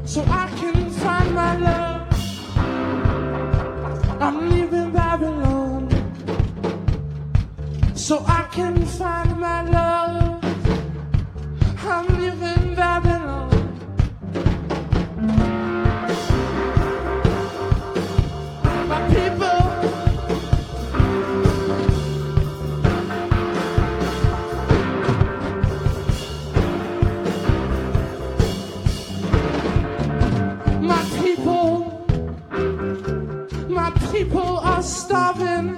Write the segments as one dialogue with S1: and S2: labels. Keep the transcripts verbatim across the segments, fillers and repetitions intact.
S1: so I can find my love. I'm leaving Babylon, so I can find my love. I'm leaving Babylon. My people, my people, my people are starving.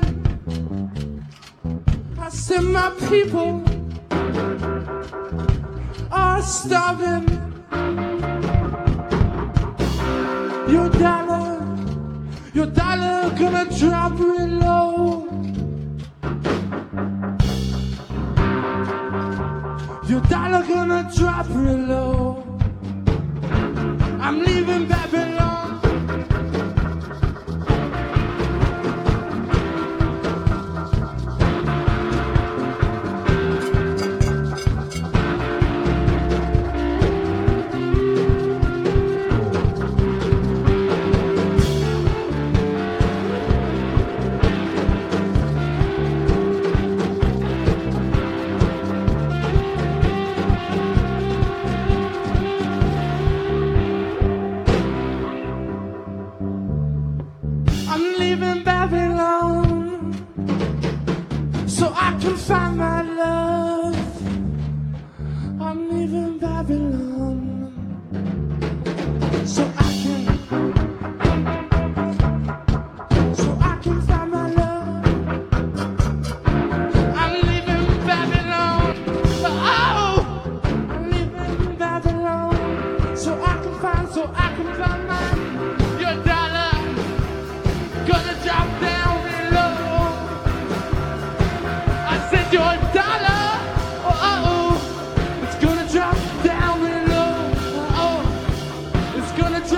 S1: I said my people are starving. Your dollar, your dollar gonna drop real low. Your dollar gonna drop real low. I'm leaving Babylon. I'm leaving Babylon, so I can find my love. I'm leaving Babylon, so I can, so I can find my love. I'm leaving Babylon, oh, I'm leaving Babylon, so I can find, so I can find my. Your dollar gonna drop down real low. I said your dollar, oh, oh, oh, it's gonna drop down real low. Oh, oh, it's gonna drop.